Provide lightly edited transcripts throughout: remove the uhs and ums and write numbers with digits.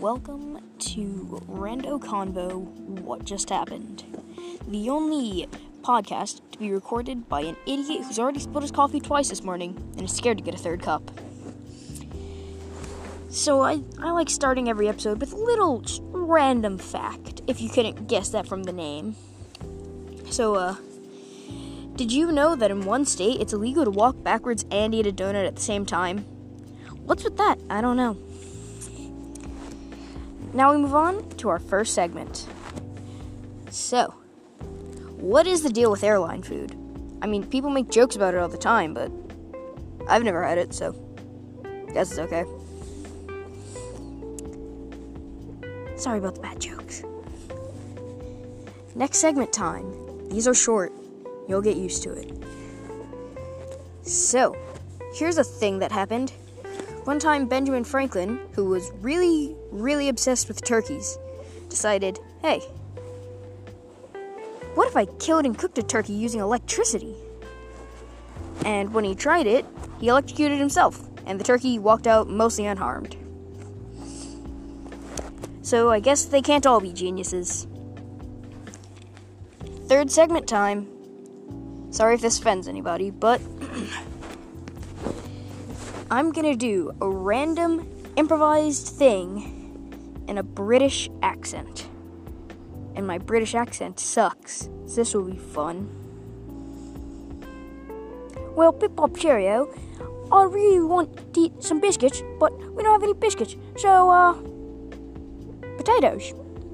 welcome to Rando Convo, What Just Happened. The only podcast to be recorded by an idiot who's already spilled his coffee twice this morning and is scared to get a third cup. So I like starting every episode with a little random fact, if you couldn't guess that from the name. So, did you know that in one state it's illegal to walk backwards and eat a donut at the same time? What's with that? I don't know. Now we move on to our first segment. So, what is the deal with airline food? I mean, people make jokes about it all the time, but I've never had it, so guess it's okay. Sorry about the bad jokes. Next segment time. These are short. You'll get used to it. So, here's a thing that happened. One time, Benjamin Franklin, who was really, really obsessed with turkeys, decided, hey, what if I killed and cooked a turkey using electricity? And when he tried it, he electrocuted himself, and the turkey walked out mostly unharmed. So I guess they can't all be geniuses. Third segment time. Sorry if this offends anybody, but I'm gonna do a random improvised thing in a British accent. And my British accent sucks, so this will be fun. Well, Pip Pop Cheerio, I really want to eat some biscuits, but we don't have any biscuits, so, potatoes.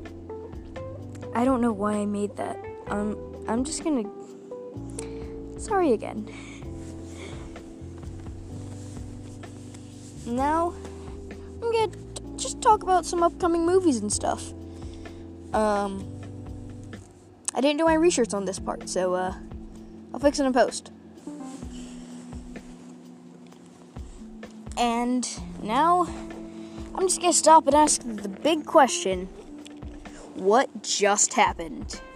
I don't know why I made that. I'm just gonna... Sorry again. Now, I'm gonna just talk about some upcoming movies and stuff. I didn't do my research on this part, so, I'll fix it in post. And now, I'm just gonna stop and ask the big question. What just happened?